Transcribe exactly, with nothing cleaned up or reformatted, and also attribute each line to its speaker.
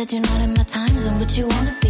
Speaker 1: said you're not in my time zone, but you wanna